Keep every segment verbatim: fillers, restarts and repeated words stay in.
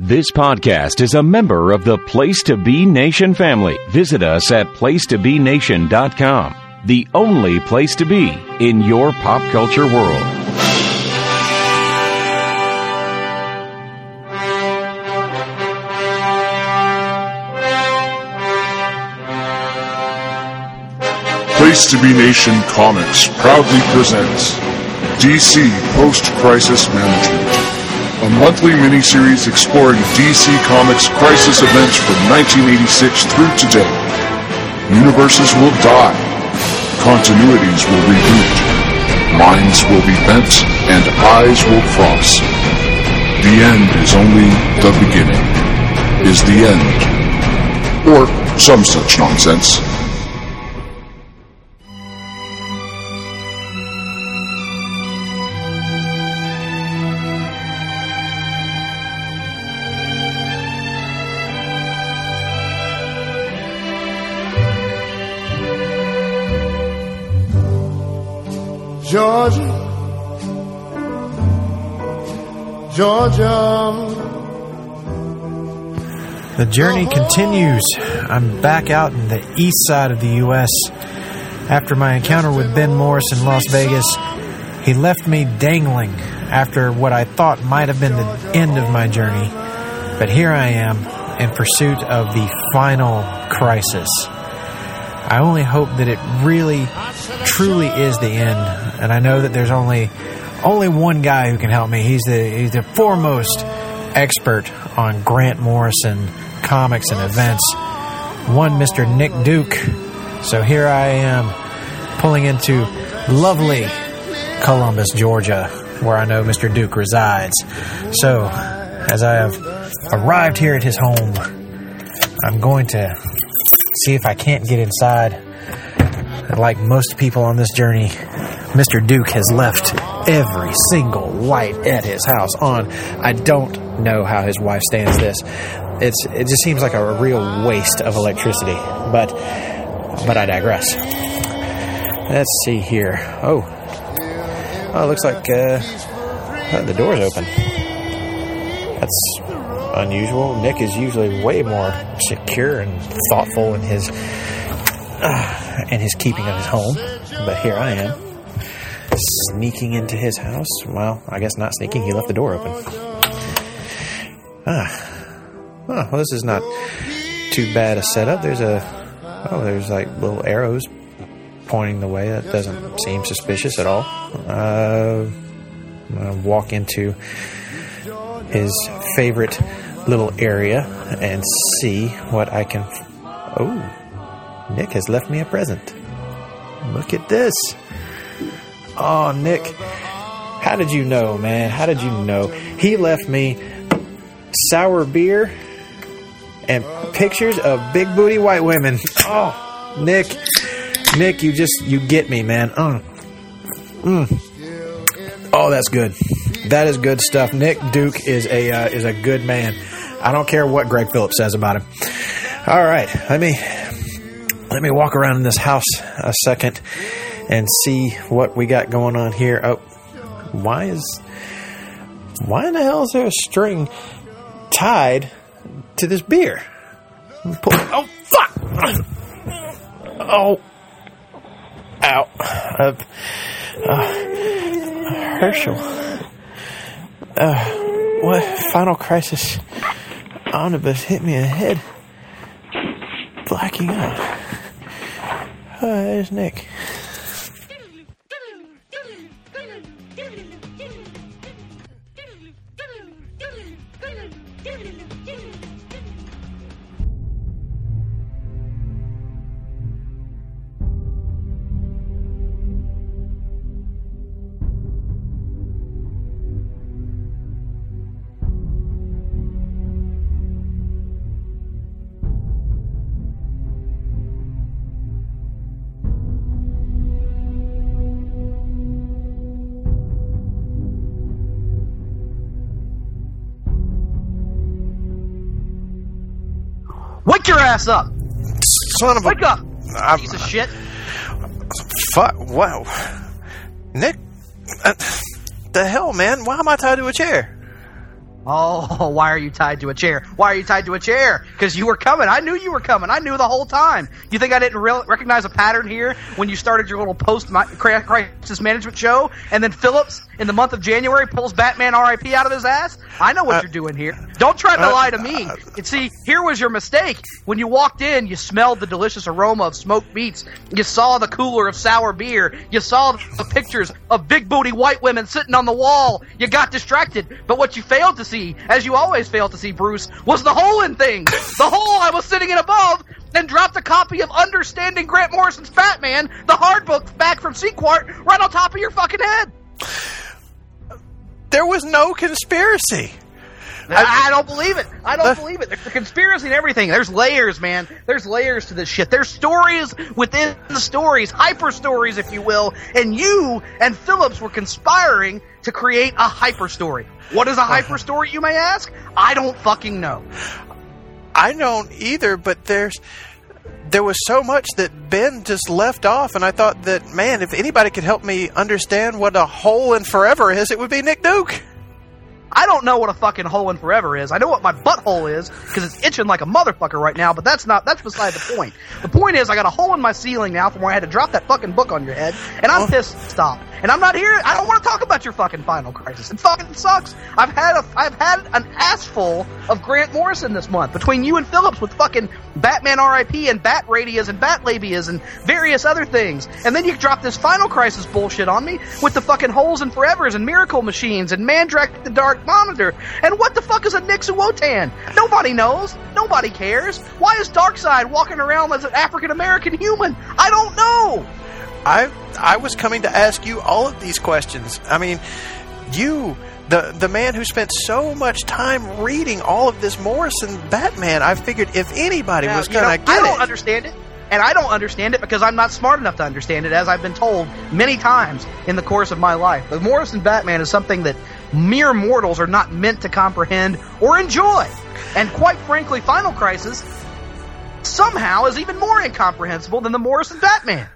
This podcast is a member of the Place to Be Nation family. Visit us at place to be nation dot com, the only place to be in your pop culture world. Place to Be Nation Comics proudly presents D C Post-Crisis Management, a monthly miniseries exploring D C Comics crisis events from nineteen eighty-six through today. Universes will die, continuities will reboot, minds will be bent, and eyes will cross. The end is only the beginning. Is the end. Or some such nonsense. Georgia, Georgia. The journey continues. I'm back out in the east side of the U S after my encounter with Ben Morris in Las Vegas. He left me dangling after what I thought might have been the end of my journey. But here I am in pursuit of the final crisis. I only hope that it really, truly is the end. And I know that there's only only one guy who can help me. He's the he's the foremost expert on Grant Morrison comics and events. One Mister Nick Duke. So here I am pulling into lovely Columbus, Georgia, where I know Mister Duke resides. So as I have arrived here at his home, I'm going to see if I can't get inside. Like most people on this journey, Mister Duke has left every single light at his house on. I don't know how his wife stands this. It's it just seems like a real waste of electricity. But but I digress. Let's see here. Oh, oh, it looks like uh, the door's open. That's unusual. Nick is usually way more secure and thoughtful in his uh, in his keeping of his home. But here I am, sneaking into his house. Well, I guess not sneaking. He left the door open. Ah. Oh, well, this is not too bad a setup. There's a... Oh, there's like little arrows pointing the way. That doesn't seem suspicious at all. Uh, I'm going to walk into his favorite little area and see what I can... Oh, Nick has left me a present. Look at this. Oh, Nick, how did you know, man? How did you know? He left me sour beer and pictures of big booty white women. Oh, Nick, Nick, you just, you get me, man. Uh. Mm. Oh, that's good. That is good stuff. Nick Duke is a uh, is a good man. I don't care what Greg Phillips says about him. All right, let me let me walk around in this house a second and see what we got going on here. Oh, why is why in the hell is there a string tied to this beer? Pull, oh, fuck! Oh, ow! Uh, uh, Herschel, uh, what Final Crisis omnibus hit me in the head, blacking out. Oh, there's Nick. Wake your ass up! Son of a... Wake up! I'm, piece of shit! Fuck, wow. Nick, uh, the hell, man? Why am I tied to a chair? Oh, why are you tied to a chair? Why are you tied to a chair? Because you were coming. I knew you were coming. I knew the whole time. You think I didn't re- recognize a pattern here when you started your little post-crisis management show, and then Phillips, in the month of January, pulls Batman R I P out of his ass? I know what uh, you're doing here. Don't try to uh, lie to me. Uh, and see, here was your mistake. When you walked in, you smelled the delicious aroma of smoked meats. You saw the cooler of sour beer. You saw the pictures of big booty white women sitting on the wall. You got distracted. But what you failed to see, as you always fail to see, Bruce, was the hole in things. The hole I was sitting in above, and dropped a copy of Understanding Grant Morrison's Batman, the hard book back from Sequart, right on top of your fucking head. There was no conspiracy. I, I don't believe it. I don't believe it. There's a conspiracy and everything. There's layers, man. There's layers to this shit. There's stories within the stories, hyper stories, if you will, and you and Phillips were conspiring to create a hyper story. What is a hyper story, you may ask? I don't fucking know. I don't either, but there's there was so much that Ben just left off, and I thought that, man, if anybody could help me understand what a hole in forever is, it would be Nick Duke. I don't know what a fucking hole in forever is. I know what my butthole is, because it's itching like a motherfucker right now, but that's not, that's beside the point. The point is, I got a hole in my ceiling now from where I had to drop that fucking book on your head, and I'm oh. pissed stop. And I'm not here, I don't want to talk about your fucking Final Crisis. It fucking sucks. I've had a, I've had an ass full of Grant Morrison this month, between you and Phillips with fucking Batman R I P and Bat Radias and Bat Labias and various other things. And then you drop this Final Crisis bullshit on me with the fucking holes in forevers and miracle machines and Mandrake the Dark Monitor. And what the fuck is a Nixuotan? Nobody knows. Nobody cares. Why is Darkseid walking around as an African-American human? I don't know. I I was coming to ask you all of these questions. I mean, you, the the man who spent so much time reading all of this Morrison Batman, I figured if anybody now, was going to get I don't it. understand it. And I don't understand it because I'm not smart enough to understand it, as I've been told many times in the course of my life. The Morrison Batman is something that mere mortals are not meant to comprehend or enjoy. And quite frankly, Final Crisis somehow is even more incomprehensible than the Morrison Batman.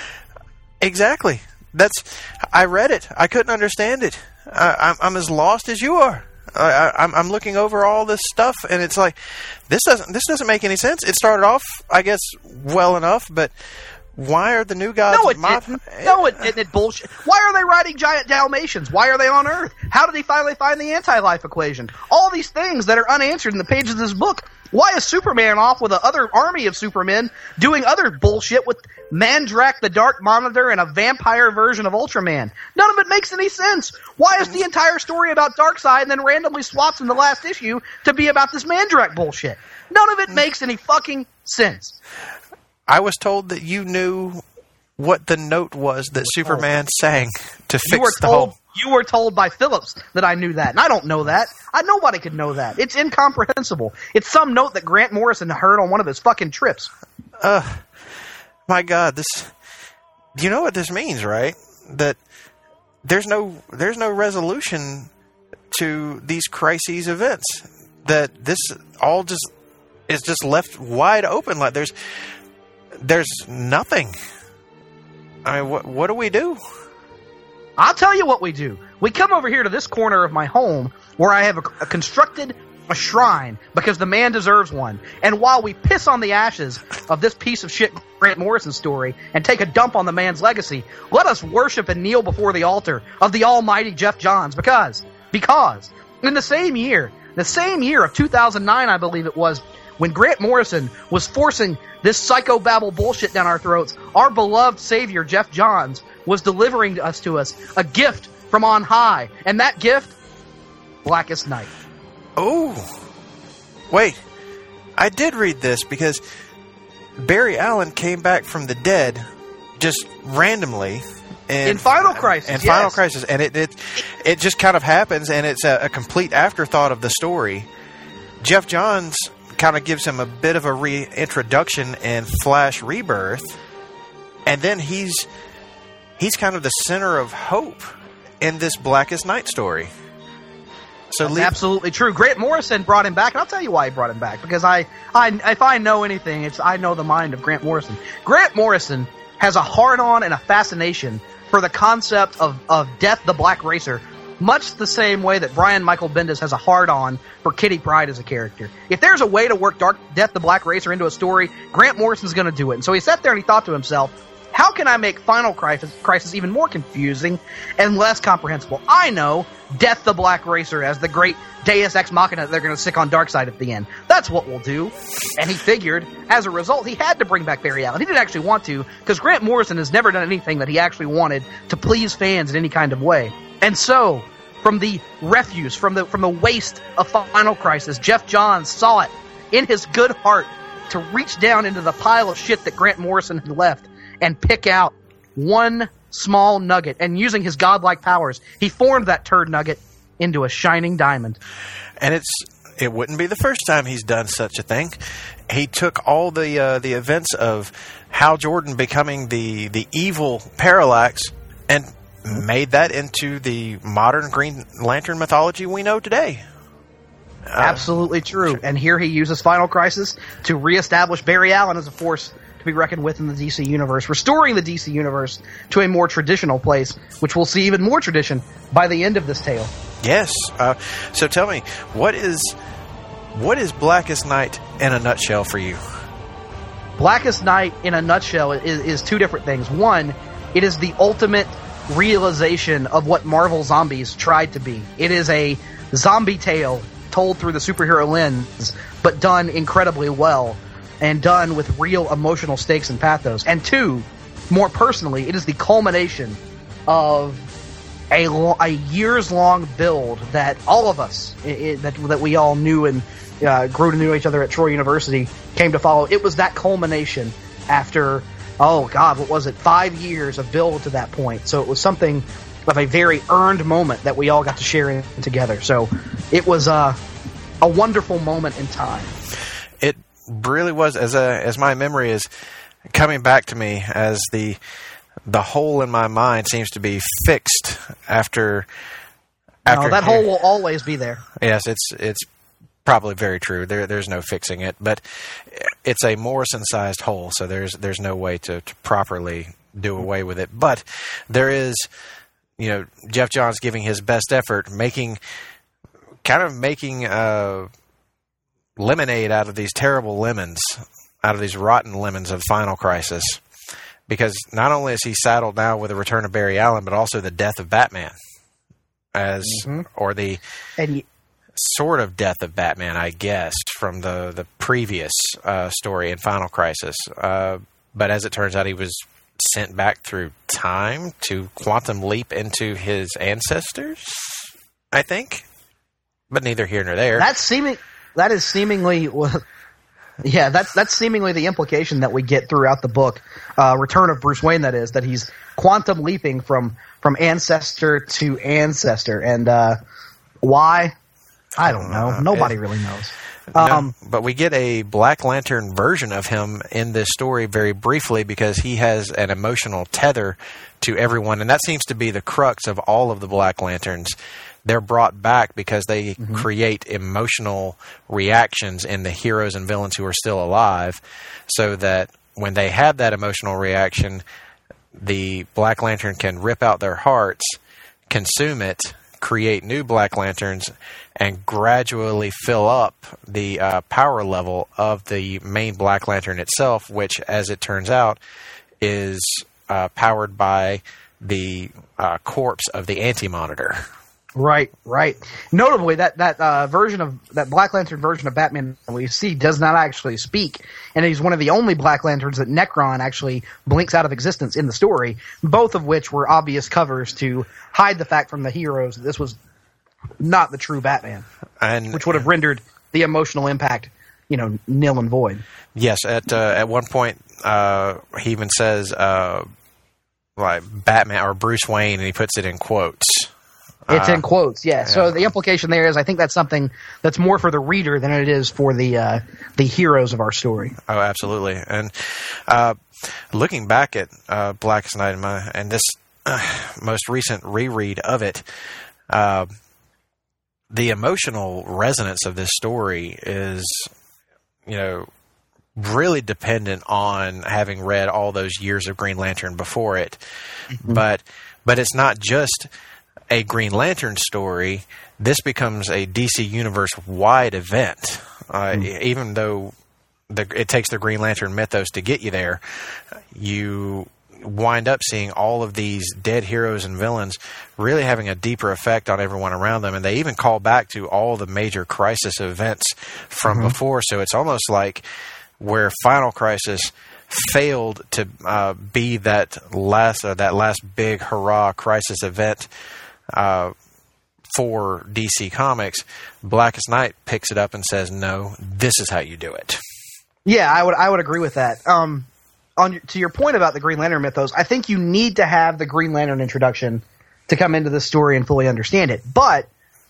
Exactly. That's. I read it. I couldn't understand it. I, I'm, I'm as lost as you are. I, I, I'm, I'm looking over all this stuff, and it's like this doesn't. This doesn't make any sense. It started off, I guess, well enough, but why are the new gods? No, it mob- didn't. No, it didn't. Bullshit. Why are they riding giant Dalmatians? Why are they on Earth? How did he finally find the anti-life equation? All these things that are unanswered in the pages of this book. Why is Superman off with another army of Supermen doing other bullshit with Mandrake the Dark Monitor and a vampire version of Ultraman? None of it makes any sense. Why is the entire story about Darkseid and then randomly swaps in the last issue to be about this Mandrake bullshit? None of it makes any fucking sense. I was told that you knew what the note was that Superman oh. sang to fix you were the told, whole... You were told by Phillips that I knew that, and I don't know that. I Nobody could know that. It's incomprehensible. It's some note that Grant Morrison heard on one of his fucking trips. Uh, my God, this... You know what this means, right? That there's no there's no resolution to these crises events. That this all just is just left wide open. Like there's there's nothing. I mean, what what do we do? I'll tell you what we do. We come over here to this corner of my home where I have a, a constructed a shrine because the man deserves one. And while we piss on the ashes of this piece of shit Grant Morrison story and take a dump on the man's legacy, let us worship and kneel before the altar of the almighty Jeff Johns because, because in the same year, the same year of two thousand nine, I believe it was, when Grant Morrison was forcing this psychobabble bullshit down our throats, our beloved savior, Jeff Johns, was delivering us to us a gift from on high. And that gift, Blackest Night. Oh. Wait. I did read this because Barry Allen came back from the dead just randomly. And, in Final Crisis, In yes. Final Crisis. And it, it, it just kind of happens, and it's a, a complete afterthought of the story. Jeff Johns kind of gives him a bit of a reintroduction in Flash Rebirth, and then he's he's kind of the center of hope in this Blackest Night story. So That's leave- absolutely true. Grant Morrison brought him back, and I'll tell you why he brought him back. Because I, I, if I know anything, it's I know the mind of Grant Morrison. Grant Morrison has a hard-on and a fascination for the concept of, of Death the Black Racer much the same way that Brian Michael Bendis has a hard-on for Kitty Pryde as a character. If there's a way to work Dark Death the Black Racer into a story, Grant Morrison's going to do it. And so he sat there and he thought to himself, how can I make Final Crisis, Crisis even more confusing and less comprehensible? I know Death the Black Racer as the great Deus Ex Machina that they're going to stick on Darkseid at the end. That's what we'll do. And he figured, as a result, he had to bring back Barry Allen. He didn't actually want to, because Grant Morrison has never done anything that he actually wanted to please fans in any kind of way. And so, from the refuse, from the from the waste of Final Crisis, Jeff Johns saw it in his good heart to reach down into the pile of shit that Grant Morrison had left and pick out one small nugget. And using his godlike powers, he formed that turd nugget into a shining diamond. And it's it wouldn't be the first time he's done such a thing. He took all the uh, the events of Hal Jordan becoming the the evil Parallax and made that into the modern Green Lantern mythology we know today. Uh, Absolutely true. And here he uses Final Crisis to reestablish Barry Allen as a force to be reckoned with in the D C universe, restoring the D C universe to a more traditional place, which we'll see even more tradition by the end of this tale. Yes. Uh, so tell me, what is what is Blackest Night in a nutshell for you? Blackest Night in a nutshell is, is two different things. One, it is the ultimate realization of what Marvel Zombies tried to be. It is a zombie tale told through the superhero lens, but done incredibly well. And done with real emotional stakes and pathos. And two, more personally, it is the culmination of a, lo- a years-long build that all of us, it, it, that that we all knew and uh, grew to know each other at Troy University, came to follow. It was that culmination after, oh God, what was it, five years of build to that point. So it was something of a very earned moment that we all got to share in together. So it was uh, a wonderful moment in time. It really was, as a, as my memory is coming back to me, as the the hole in my mind seems to be fixed after. after no, that hole will always be there. Yes, it's it's probably very true. There there's no fixing it, but it's a Morrison-sized hole, so there's there's no way to, to properly do away with it. But there is, you know, Jeff Johns giving his best effort, making kind of making. Uh, lemonade out of these terrible lemons, out of these rotten lemons of Final Crisis, because not only is he saddled now with the return of Barry Allen, but also the death of Batman, as mm-hmm. or the and y- sort of death of Batman, I guess, from the the previous uh, story in Final Crisis. Uh, but as it turns out, he was sent back through time to quantum leap into his ancestors, I think. But neither here nor there. That's seeming. That is seemingly, yeah, that's that's seemingly the implication that we get throughout the book. Uh, Return of Bruce Wayne, that is, that he's quantum leaping from, from ancestor to ancestor. And uh, why? I don't know. Uh, Nobody it, really knows. Um, no, but we get a Black Lantern version of him in this story very briefly because he has an emotional tether to everyone. And that seems to be the crux of all of the Black Lanterns. They're brought back because they mm-hmm. create emotional reactions in the heroes and villains who are still alive, so that when they have that emotional reaction, the Black Lantern can rip out their hearts, consume it, create new Black Lanterns, and gradually fill up the uh, power level of the main Black Lantern itself, which, as it turns out, is uh, powered by the uh, corpse of the Anti-Monitor. Right, right. Notably, that that uh, version of that Black Lantern version of Batman we see does not actually speak, and he's one of the only Black Lanterns that Necron actually blinks out of existence in the story. Both of which were obvious covers to hide the fact from the heroes that this was not the true Batman, and which would have rendered the emotional impact, you know, nil and void. Yes, at uh, at one point uh, he even says uh, like Batman or Bruce Wayne, and he puts it in quotes. It's in quotes, yeah. So the implication there is, I think that's something that's more for the reader than it is for the uh, the heroes of our story. Oh, absolutely. And uh, looking back at uh, Blackest Night and, my, and this uh, most recent reread of it, uh, the emotional resonance of this story is, you know, really dependent on having read all those years of Green Lantern before it. Mm-hmm. But but it's not just a Green Lantern story, this becomes a D C Universe-wide event. Uh, mm. Even though the, it takes the Green Lantern mythos to get you there, you wind up seeing all of these dead heroes and villains really having a deeper effect on everyone around them. And they even call back to all the major Crisis events from mm-hmm. before. So it's almost like where Final Crisis failed to uh, be that last uh, that last big hurrah Crisis event uh, for D C Comics, Blackest Night picks it up and says, no, this is how you do it. Yeah, I would I would agree with that. Um, on to your point about the Green Lantern mythos, I think you need to have the Green Lantern introduction to come into the story and fully understand it. But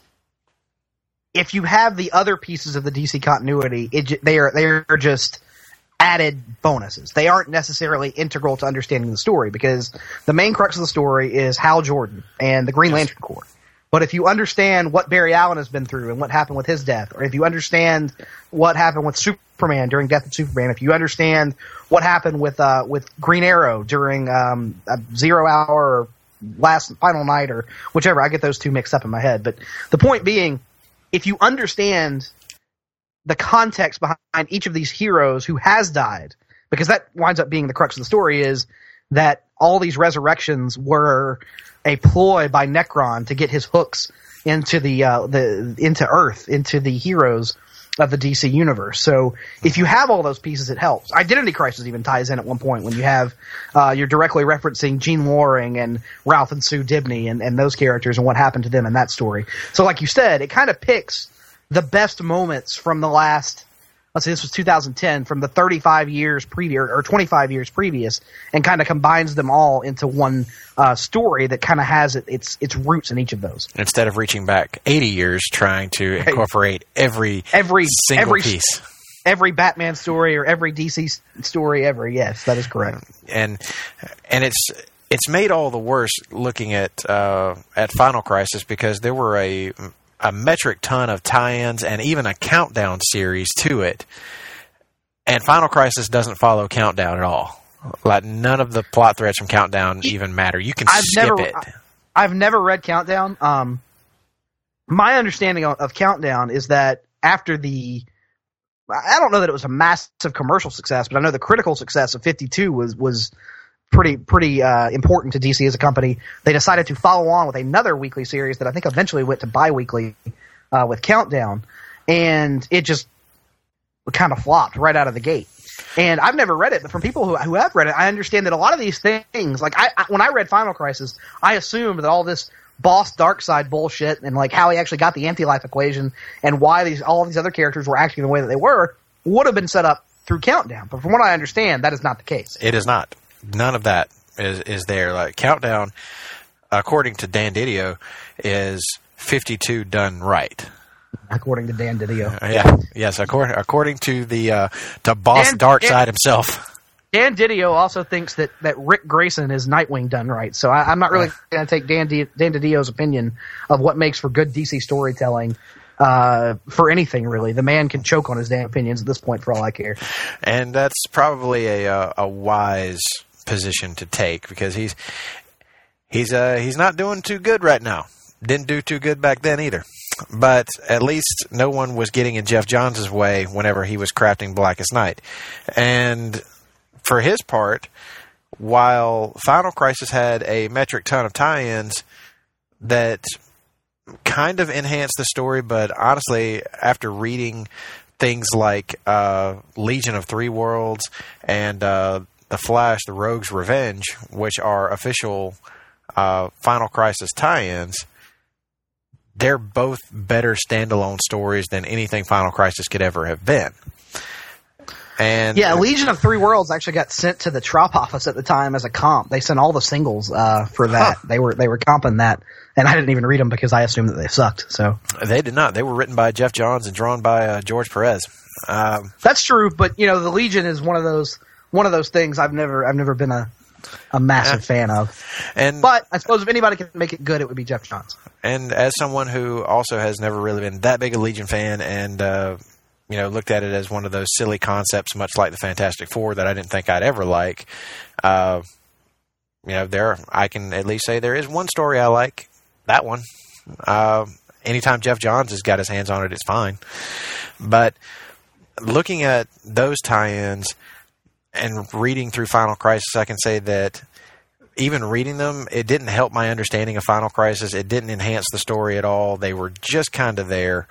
if you have the other pieces of the D C continuity, it, they are they are just added bonuses. They aren't necessarily integral to understanding the story, because the main crux of the story is Hal Jordan and the Green Lantern Corps. But if you understand what Barry Allen has been through and what happened with his death, or if you understand what happened with Superman during Death of Superman, if you understand what happened with uh, with Green Arrow during um, a Zero Hour or Last Final Night, or whichever, I get those two mixed up in my head. But the point being, if you understand the context behind each of these heroes who has died, because that winds up being the crux of the story, is that all these resurrections were a ploy by Necron to get his hooks into the uh, the into Earth, into the heroes of the D C universe. So if you have all those pieces, it helps. Identity Crisis even ties in at one point when you have uh, you're directly referencing Gene Loring and Ralph and Sue Dibney and, and those characters and what happened to them in that story. So like you said, it kind of picks the best moments from the last, let's say this was two thousand ten, from the thirty-five years previous or twenty-five years previous, and kind of combines them all into one uh, story that kind of has it, its its roots in each of those. Instead of reaching back eighty years trying to incorporate every every single every, piece, every Batman story or every D C story ever. Yes, that is correct. And and it's it's made all the worse looking at uh, at Final Crisis, because there were a a metric ton of tie-ins and even a Countdown series to it. And Final Crisis doesn't follow Countdown at all. Like, none of the plot threads from Countdown even matter. You can I've skip never, it. I've never read Countdown. Um, my understanding of, of Countdown is that after the... I don't know that it was a massive commercial success, but I know the critical success of fifty-two was was pretty pretty uh, important to D C as a company. They decided to follow on with another weekly series that I think eventually went to bi-weekly uh, with Countdown, and it just kind of flopped right out of the gate. And I've never read it, but from people who who have read it, I understand that a lot of these things, like I, I when I read Final Crisis, I assumed that all this Boss Darkseid bullshit and like how he actually got the anti-life equation and why these all of these other characters were acting the way that they were would have been set up through Countdown. But from what I understand, that is not the case. It is not. None of that is is there. Like, Countdown, according to Dan Didio, is fifty-two done right. According to Dan Didio. Uh, yeah. Yes. According according to the uh, to Boss Darkseid himself. Dan Didio also thinks that, that Rick Grayson is Nightwing done right. So I, I'm not really going to take Dan D, Dan Didio's opinion of what makes for good D C storytelling uh, for anything, really. The man can choke on his damn opinions at this point, for all I care. And that's probably a a, a wise position to take, because he's he's uh he's not doing too good right now. Didn't do too good back then either. But at least no one was getting in Jeff Johns' way whenever he was crafting Blackest Night. And for his part, while Final Crisis had a metric ton of tie-ins that kind of enhanced the story, but honestly, after reading things like uh, Legion of Three Worlds and uh, The Flash, The Rogue's Revenge, which are official uh, Final Crisis tie-ins, they're both better standalone stories than anything Final Crisis could ever have been. And yeah, Legion of Three Worlds actually got sent to the Trop office at the time as a comp. They sent all the singles uh, for that. Huh. They were they were comping that, and I didn't even read them because I assumed that they sucked. So they did not. They were written by Jeff Johns and drawn by uh, George Perez. Um, That's true, but you know, the Legion is one of those one of those things I've never I've never been a a massive yeah. fan of. And but I suppose if anybody can make it good, it would be Jeff Johns. And as someone who also has never really been that big a Legion fan, and uh, you know, looked at it as one of those silly concepts, much like the Fantastic Four, that I didn't think I'd ever like. Uh, you know, there I can at least say there is one story I like that one. Uh, anytime Jeff Johns has got his hands on it, it's fine. But looking at those tie-ins and reading through Final Crisis, I can say that even reading them, it didn't help my understanding of Final Crisis. It didn't enhance the story at all. They were just kind of there.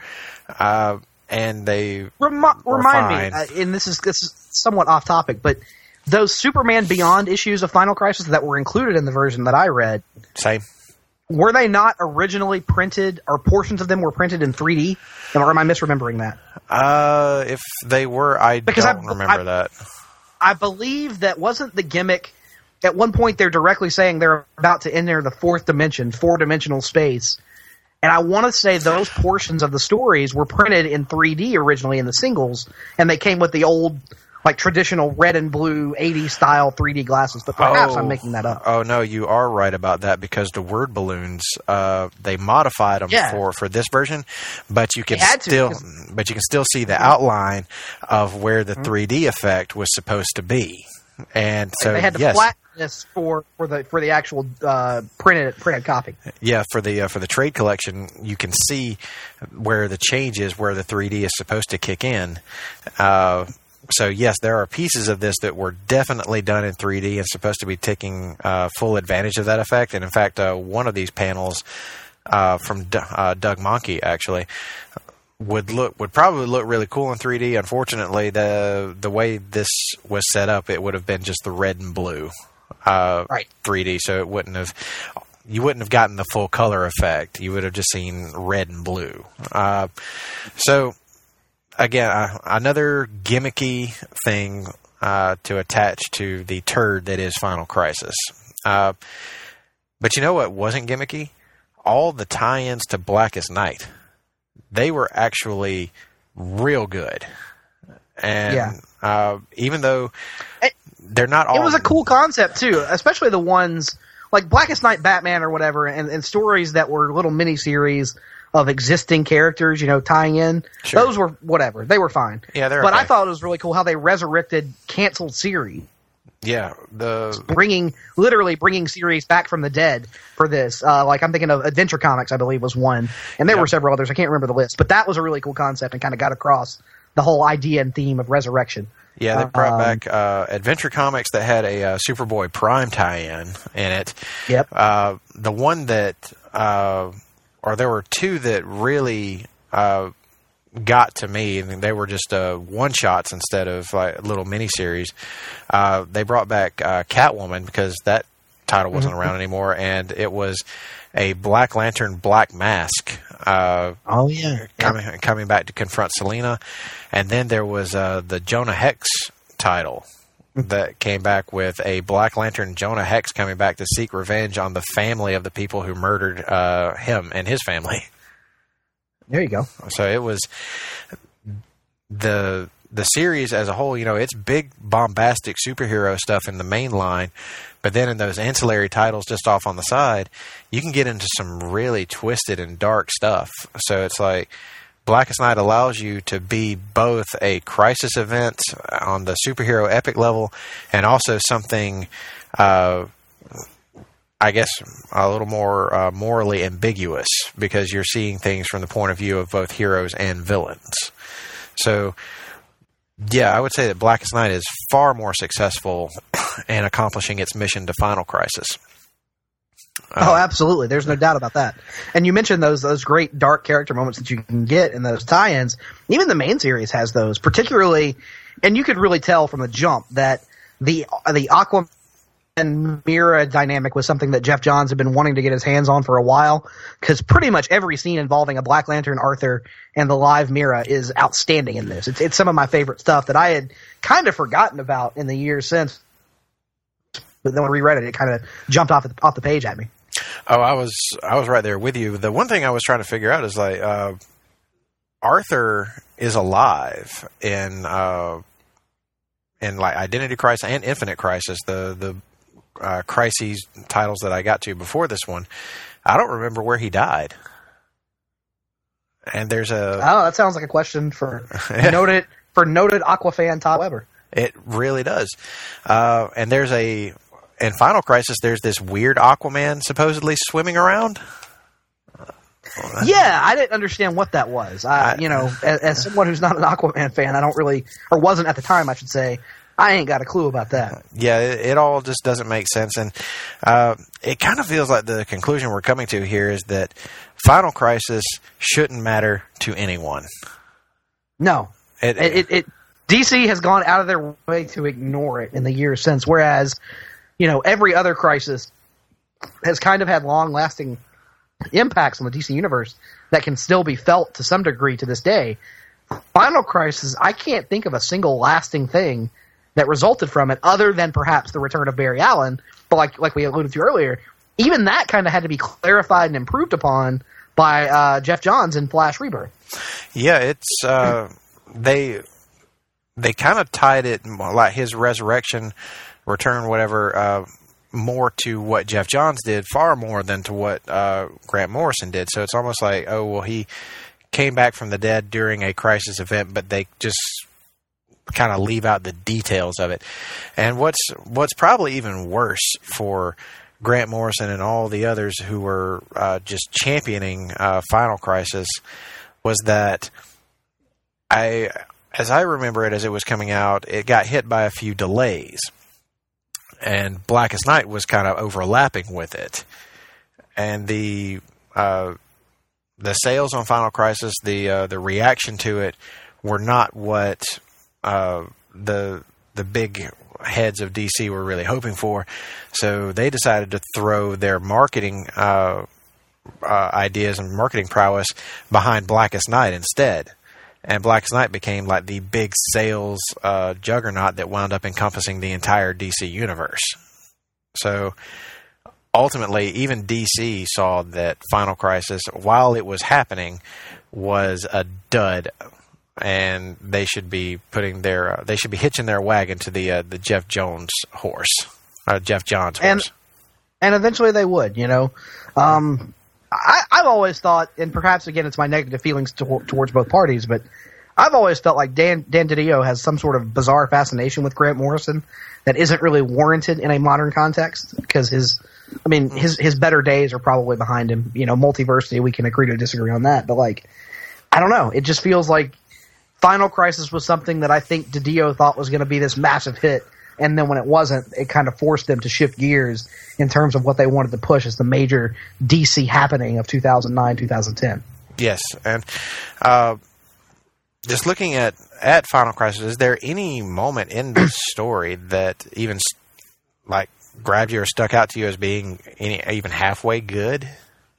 Uh, and they Remi- were Remind fine. me, uh, and this is, this is somewhat off topic, but those Superman Beyond issues of Final Crisis that were included in the version that I read, Same. were they not originally printed, or portions of them were printed in three D? Or am I misremembering that? Uh, if they were, I Because don't I- remember I- that. I believe that wasn't the gimmick. At one point, they're directly saying they're about to enter the fourth dimension, four-dimensional space. And I want to say those portions of the stories were printed in three D originally in the singles, and they came with the old, like, traditional red and blue eighties style three D glasses. But perhaps Oh. I'm making that up. Oh no, you are right about that, because the word balloons, uh, they modified them Yeah. for, for this version, but you can They had to, still, because- but you can still see the outline of where the three D effect was supposed to be, and so they had to yes, flatten this for, for the for the actual uh, printed printed copy. yeah, for the uh, for the trade collection, you can see where the change is, where the three D is supposed to kick in. Uh, So, yes, there are pieces of this that were definitely done in three D and supposed to be taking uh, full advantage of that effect. And, in fact, uh, one of these panels uh, from D- uh, Doug Mahnke, actually, would look would probably look really cool in three D. Unfortunately, the the way this was set up, it would have been just the red and blue uh, Right. three D, so it wouldn't have... You wouldn't have gotten the full color effect. You would have just seen red and blue. Uh, so... Again, uh, another gimmicky thing uh, to attach to the turd that is Final Crisis. Uh, but you know what wasn't gimmicky? All the tie-ins to Blackest Night. They were actually real good. And Yeah. uh, even though It- they're not all... It was a cool concept too, especially the ones like Blackest Night Batman or whatever, and, and stories that were little miniseries of existing characters, you know, tying in. Sure. Those were whatever. They were fine. Yeah, they're But okay. I thought it was really cool how they resurrected canceled series, Yeah, the... bringing literally bringing series back from the dead for this. Uh, like I'm thinking of Adventure Comics, I believe was one, and there Yep. were several others. I can't remember the list, but that was a really cool concept and kind of got across the whole idea and theme of resurrection. Yeah, they brought Um, back uh, Adventure Comics that had a uh, Superboy Prime tie-in in it. Yep. Uh, the one that, uh, or there were two that really uh, got to me, and they were just uh, one-shots instead of like little miniseries. Uh, they brought back uh, Catwoman, because that title wasn't around anymore, and it was a Black Lantern Black Mask. Uh, Oh yeah. coming coming back to confront Selena, and then there was uh, the Jonah Hex title that came back with a Black Lantern Jonah Hex coming back to seek revenge on the family of the people who murdered uh, him and his family. There you go. So it was the the series as a whole. You know, it's big bombastic superhero stuff in the main line, but then in those ancillary titles just off on the side, you can get into some really twisted and dark stuff. So it's like Blackest Night allows you to be both a crisis event on the superhero epic level and also something, uh, I guess, a little more uh, morally ambiguous, because you're seeing things from the point of view of both heroes and villains. So, yeah, I would say that Blackest Night is far more successful in accomplishing its mission to Final Crisis. Oh, absolutely. There's no doubt about that. And you mentioned those those great dark character moments that you can get in those tie-ins. Even the main series has those, particularly, and you could really tell from the jump that the the Aquaman and Mira dynamic was something that Jeff Johns had been wanting to get his hands on for a while, because pretty much every scene involving a Black Lantern, Arthur, and the live Mira is outstanding in this. It's, it's some of my favorite stuff that I had kind of forgotten about in the years since. But then when I reread it, it kind of jumped off the, off the page at me. Oh, I was I was right there with you. The one thing I was trying to figure out is like uh, Arthur is alive in uh, in like Identity Crisis and Infinite Crisis, the the uh, crises titles that I got to before this one. I don't remember where he died. And there's a Oh, that sounds like a question for noted for noted Aquafan Todd Weber. It really does. Uh, and there's a in Final Crisis, there's this weird Aquaman supposedly swimming around. Yeah, I didn't understand what that was. I, you know, as, as someone who's not an Aquaman fan, I don't really, or wasn't at the time, I should say, I ain't got a clue about that. Yeah, it, it all just doesn't make sense. And uh, it kind of feels like the conclusion we're coming to here is that Final Crisis shouldn't matter to anyone. No. It, it, it, it D C has gone out of their way to ignore it in the years since, whereas, you know, every other crisis has kind of had long-lasting impacts on the D C universe that can still be felt to some degree to this day. Final Crisis, I can't think of a single lasting thing that resulted from it, other than perhaps the return of Barry Allen. But like like we alluded to earlier, even that kind of had to be clarified and improved upon by uh, Jeff Johns in Flash Rebirth. Yeah, it's uh, they they kind of tied it, like his resurrection, return, whatever, uh, more to what Jeff Johns did, far more than to what uh, Grant Morrison did. So it's almost like, oh well, he came back from the dead during a crisis event, but they just kind of leave out the details of it. And what's what's probably even worse for Grant Morrison and all the others who were uh, just championing uh, Final Crisis was that I, as I remember it, as it was coming out, it got hit by a few delays, and Blackest Night was kind of overlapping with it, and the uh, the sales on Final Crisis, the uh, the reaction to it, were not what Uh, the the big heads of D C were really hoping for, so they decided to throw their marketing uh, uh, ideas and marketing prowess behind Blackest Night instead, and Blackest Night became like the big sales uh, juggernaut that wound up encompassing the entire D C universe. So ultimately, even D C saw that Final Crisis, while it was happening, was a dud. And they should be putting their uh, they should be hitching their wagon to the uh, the Jeff Jones horse, uh, Jeff Johns horse, and and eventually they would. You know, um, I, I've always thought, and perhaps again it's my negative feelings to, towards both parties, but I've always felt like Dan Dan DiDio has some sort of bizarre fascination with Grant Morrison that isn't really warranted in a modern context, because his, I mean, his his better days are probably behind him. You know, Multiversity, we can agree to disagree on that, but like, I don't know, it just feels like Final Crisis was something that I think DiDio thought was going to be this massive hit, and then when it wasn't, it kind of forced them to shift gears in terms of what they wanted to push as the major D C happening of two thousand nine, two thousand ten. Yes, and uh, just looking at, at Final Crisis, is there any moment in this story that even like grabbed you or stuck out to you as being any, even halfway good?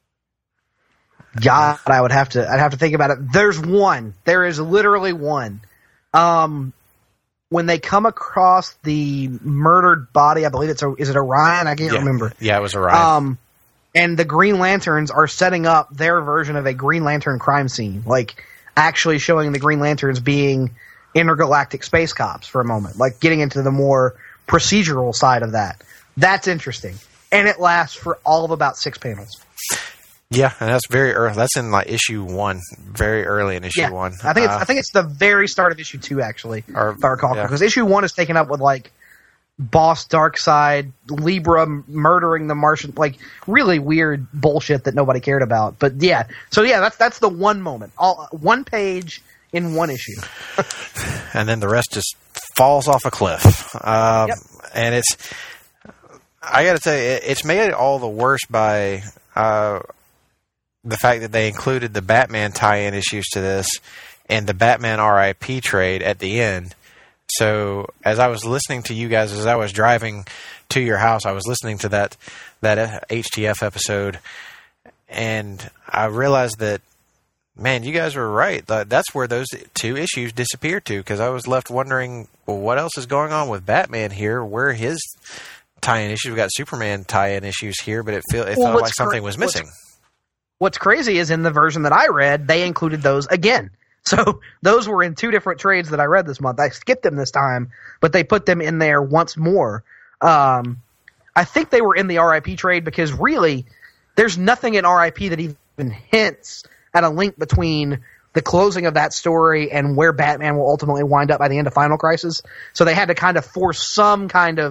God, I would have to. I'd have to think about it. There's one. There is literally one. Um, when they come across the murdered body, I believe it's a, is it Orion? I can't yeah. remember. Yeah, it was Orion. Um, and the Green Lanterns are setting up their version of a Green Lantern crime scene, like actually showing the Green Lanterns being intergalactic space cops for a moment, like getting into the more procedural side of that. That's interesting, and it lasts for all of about six panels. Yeah, and that's very early. That's in like issue one, very early in issue yeah. one. I think it's uh, I think it's the very start of issue two, actually, or, if I recall, yeah. because issue one is taken up with like Boss Darkseid, Libra murdering the Martian, like really weird bullshit that nobody cared about. But yeah, so yeah, that's that's the one moment, all one page in one issue, and then the rest just falls off a cliff. Um, yep. And it's, I got to tell you, it's made it all the worse by. Uh, the fact that they included the Batman tie-in issues to this and the Batman R I P trade at the end. So as I was listening to you guys, as I was driving to your house, I was listening to that, that H T F episode, and I realized that, man, you guys were right. That's where those two issues disappeared to, because I was left wondering, well, what else is going on with Batman here? Where are his tie-in issues? We've got Superman tie-in issues here, but it, feel, it well, felt like something was missing. What's, What's crazy is in the version that I read, they included those again. So those were in two different trades that I read this month. I skipped them this time, but they put them in there once more. Um, I think they were in the R I P trade because really there's nothing in R I P that even hints at a link between the closing of that story and where Batman will ultimately wind up by the end of Final Crisis. So they had to kind of force some kind of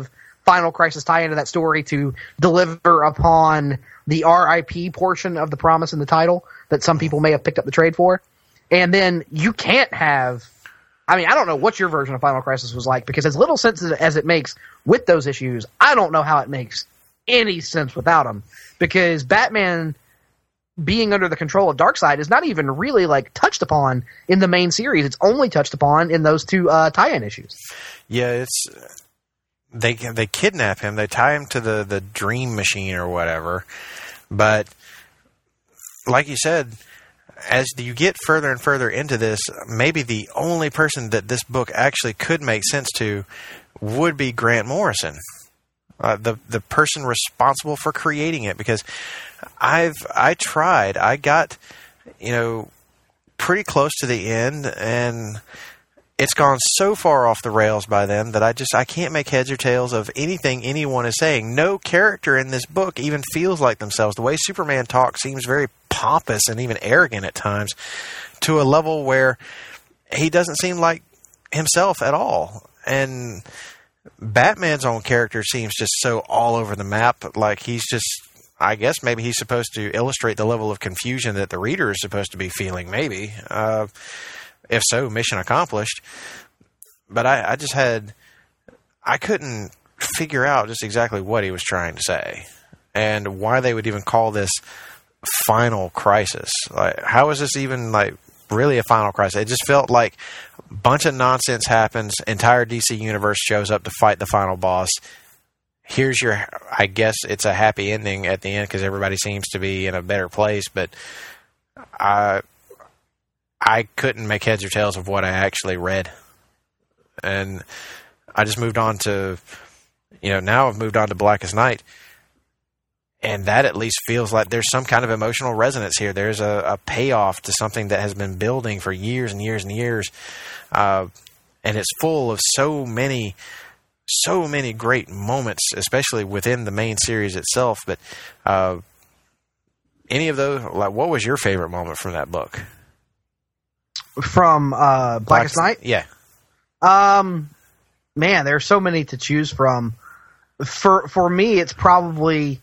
Final Crisis tie into that story to deliver upon the R I P portion of the promise in the title that some people may have picked up the trade for. And then you can't have, I mean, I don't know what your version of Final Crisis was like, because as little sense as it makes with those issues, I don't know how it makes any sense without them. Because Batman being under the control of Darkseid is not even really like touched upon in the main series. It's only touched upon in those two uh, tie-in issues. Yeah, it's they they kidnap him. They tie him to the, the dream machine or whatever. But like you said, as you get further and further into this, maybe the only person that this book actually could make sense to would be Grant Morrison, uh, the the person responsible for creating it. Because I've I tried, I got you know pretty close to the end, and it's gone so far off the rails by then that I just I can't make heads or tails of anything anyone is saying. No character in this book even feels like themselves. The way Superman talks seems very pompous and even arrogant at times, to a level where he doesn't seem like himself at all. And Batman's own character seems just so all over the map. Like he's just, I guess maybe he's supposed to illustrate the level of confusion that the reader is supposed to be feeling. Maybe. Uh, if so, mission accomplished. But I, I just had, I couldn't figure out just exactly what he was trying to say and why they would even call this Final Crisis. Like, how is this even like really a final crisis? It just felt like a bunch of nonsense happens. Entire D C universe shows up to fight the final boss. Here's your, I guess it's a happy ending at the end because everybody seems to be in a better place. But I, I couldn't make heads or tails of what I actually read, and I just moved on to, you know, now I've moved on to Blackest Night. And that at least feels like there's some kind of emotional resonance here. There's a, a payoff to something that has been building for years and years and years. Uh, and it's full of so many, so many great moments, especially within the main series itself. But uh, any of those, like, what was your favorite moment from that book? From uh, Blackest Night? Yeah. Um, man, there's so many to choose from. For for me, it's probably...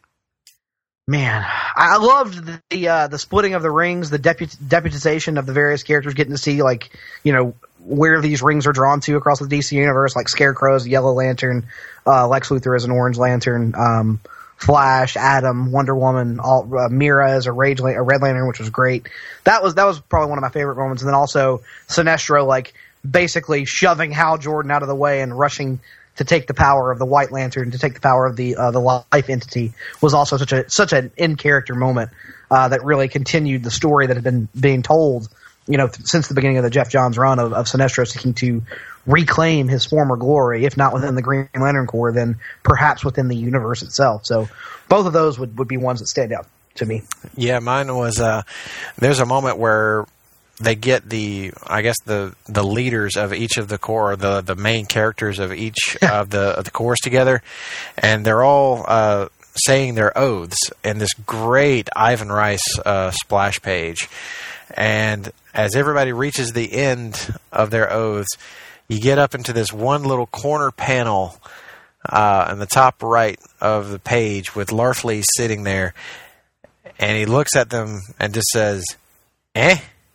Man, I loved the the, uh, the splitting of the rings, the deput- deputization of the various characters, getting to see, like, you know, where these rings are drawn to across the D C universe, like Scarecrow as a Yellow Lantern, uh, Lex Luthor as an Orange Lantern, um, Flash, Atom, Wonder Woman, all, uh, Mira as a, Rage Lan- a Red Lantern, which was great. That was that was probably one of my favorite moments. And then also Sinestro, like, basically shoving Hal Jordan out of the way and rushing to take the power of the White Lantern, to take the power of the uh, the life entity, was also such a such an in character moment uh, that really continued the story that had been being told, you know, th- since the beginning of the Jeff Johns run of, of Sinestro seeking to reclaim his former glory, if not within the Green Lantern Corps, then perhaps within the universe itself. So both of those would, would be ones that stand out to me. Yeah, mine was uh, there's a moment where they get the, I guess the, the leaders of each of the corps, the the main characters of each of the of the corps together, and they're all uh, saying their oaths in this great Ivan Rice uh, splash page. And as everybody reaches the end of their oaths, you get up into this one little corner panel uh, in the top right of the page with Larfleeze sitting there, and he looks at them and just says, "Eh."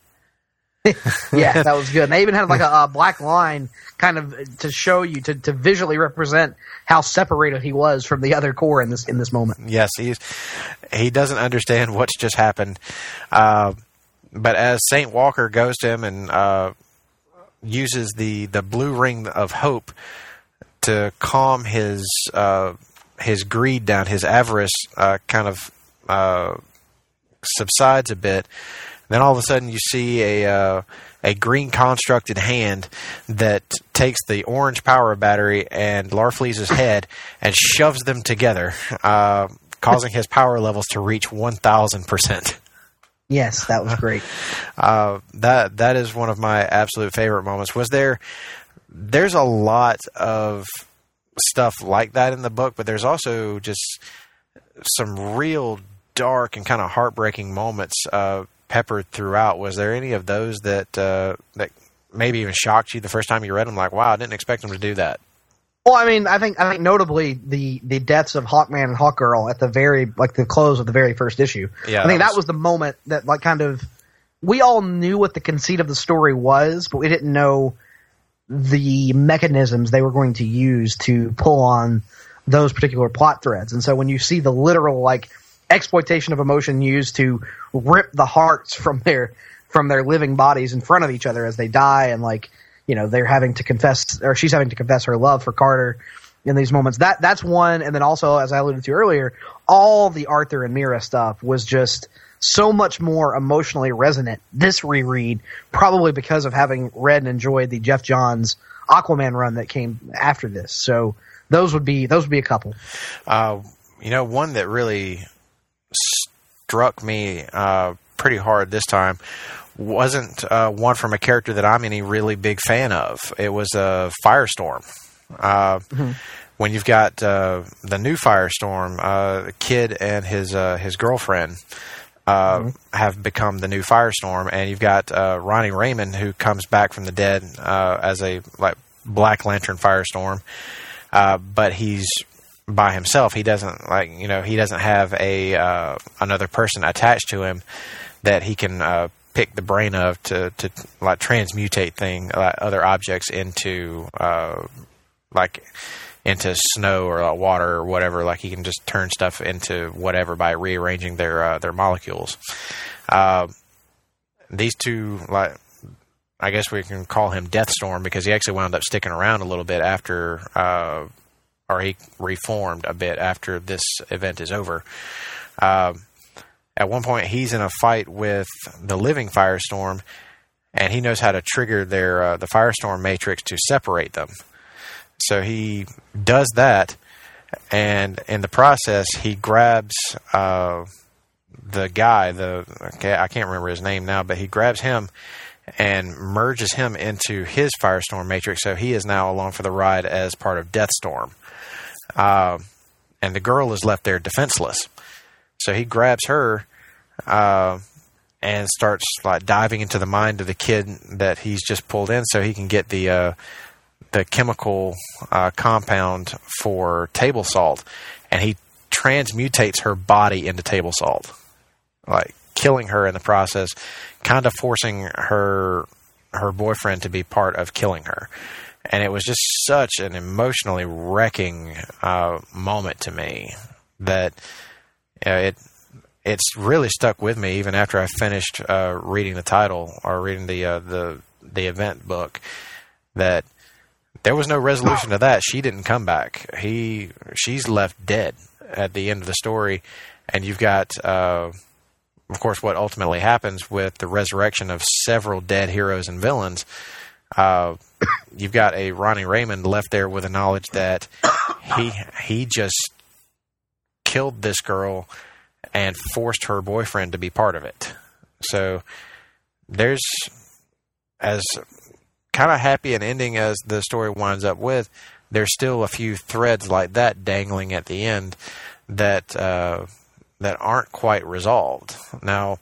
Yeah, that was good. And they even had like a, a black line kind of to show you, to, to visually represent how separated he was from the other corps in this in this moment. Yes, he's he doesn't understand what's just happened. Uh, but as Saint Walker goes to him and uh, uses the, the blue ring of hope to calm his uh, his greed down, his avarice uh, kind of uh, subsides a bit. Then all of a sudden you see a uh, a green constructed hand that takes the orange power battery and Larfleeze's head and shoves them together, uh, causing his power levels to reach one thousand percent. Yes, that was great. uh, that that is one of my absolute favorite moments. Was there? There's a lot of stuff like that in the book, but there's also just some real dark and kind of heartbreaking moments uh, peppered throughout. Was there any of those that uh, that maybe even shocked you the first time you read them? Like, wow, I didn't expect them to do that. Well, I mean, I think I think notably the, the deaths of Hawkman and Hawkgirl at the very like the close of the very first issue. Yeah, I think that that was, was the moment that like kind of we all knew what the conceit of the story was, but we didn't know the mechanisms they were going to use to pull on those particular plot threads. And so when you see the literal like exploitation of emotion used to rip the hearts from their from their living bodies in front of each other as they die, and like, you know, they're having to confess, or she's having to confess her love for Carter in these moments. That that's one. And then also, as I alluded to earlier, all the Arthur and Mira stuff was just so much more emotionally resonant this reread, probably because of having read and enjoyed the Jeff Johns Aquaman run that came after this. So those would be those would be a couple. Uh, you know, one that really struck me uh, pretty hard this time wasn't uh, one from a character that I'm any really big fan of. It was uh, Firestorm. Uh, mm-hmm. When you've got uh, the new Firestorm, uh, Kid and his uh, his girlfriend uh, mm-hmm. have become the new Firestorm, and you've got uh, Ronnie Raymond, who comes back from the dead uh, as a like Black Lantern Firestorm, uh, but he's by himself. He doesn't like you know he doesn't have a uh, another person attached to him that he can uh, pick the brain of to to like transmutate thing like other objects into uh, like into snow or like water or whatever. Like he can just turn stuff into whatever by rearranging their uh, their molecules. Uh, these two, like I guess we can call him Deathstorm because he actually wound up sticking around a little bit after, uh, or he reformed a bit after this event is over. Uh, At one point, he's in a fight with the living Firestorm, and he knows how to trigger their uh, the Firestorm matrix to separate them. So he does that, and in the process, he grabs uh, the guy. The okay, I can't remember his name now, but he grabs him and merges him into his Firestorm matrix. So he is now along for the ride as part of Deathstorm, uh, and the girl is left there defenseless. So he grabs her uh, and starts like diving into the mind of the kid that he's just pulled in, so he can get the uh, the chemical uh, compound for table salt, and he transmutates her body into table salt, like killing her in the process, kind of forcing her her boyfriend to be part of killing her. And it was just such an emotionally wrecking uh, moment to me that. You know, it it's really stuck with me even after I finished uh, reading the title or reading the uh, the the event book. That there was no resolution to that. She didn't come back. He she's left dead at the end of the story, and you've got uh, of course what ultimately happens with the resurrection of several dead heroes and villains. Uh, you've got a Ronnie Raymond left there with the knowledge that he he just killed this girl and forced her boyfriend to be part of it. So there's, as kind of happy an ending as the story winds up with, there's still a few threads like that dangling at the end that uh, that aren't quite resolved. Now,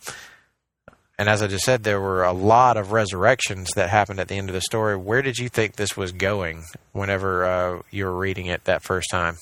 and as I just said, there were a lot of resurrections that happened at the end of the story. Where did you think this was going whenever uh, you were reading it that first time?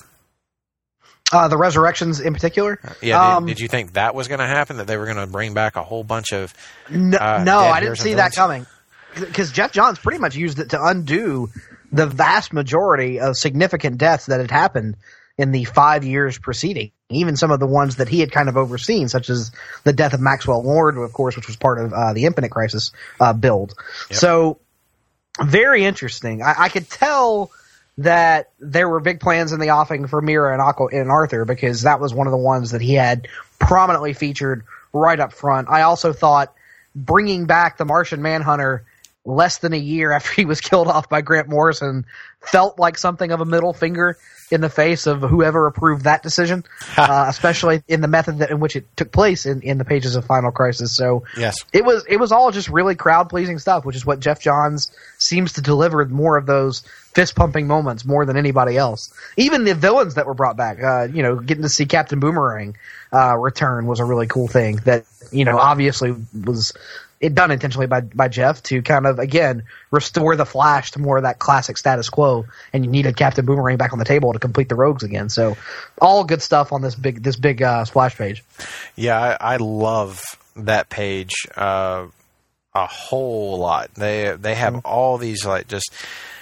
Uh, the resurrections in particular? Yeah, um, did, did you think that was going to happen, that they were going to bring back a whole bunch of No, uh, no I didn't see that coming. Because Jeff Johns pretty much used it to undo the vast majority of significant deaths that had happened in the five years preceding. Even some of the ones that he had kind of overseen, such as the death of Maxwell Lord, of course, which was part of uh, the Infinite Crisis uh, build. Yep. So, very interesting. I, I could tell that there were big plans in the offing for Mira and, Aqua, and Arthur, because that was one of the ones that he had prominently featured right up front. I also thought bringing back the Martian Manhunter less than a year after he was killed off by Grant Morrison felt like something of a middle finger in the face of whoever approved that decision, uh, especially in the method that, in which it took place in, in the pages of Final Crisis. So yes. it was it was all just really crowd-pleasing stuff, which is what Jeff Johns seems to deliver more of those fist-pumping moments more than anybody else. Even the villains that were brought back, uh, you know, getting to see Captain Boomerang uh, return was a really cool thing that, you know, obviously was it done intentionally by by Jeff to kind of again restore the Flash to more of that classic status quo, and you needed Captain Boomerang back on the table to complete the Rogues again. So all good stuff on this big this big uh, splash page. Yeah, I, I love that page uh, a whole lot. They they have mm-hmm. all these like just.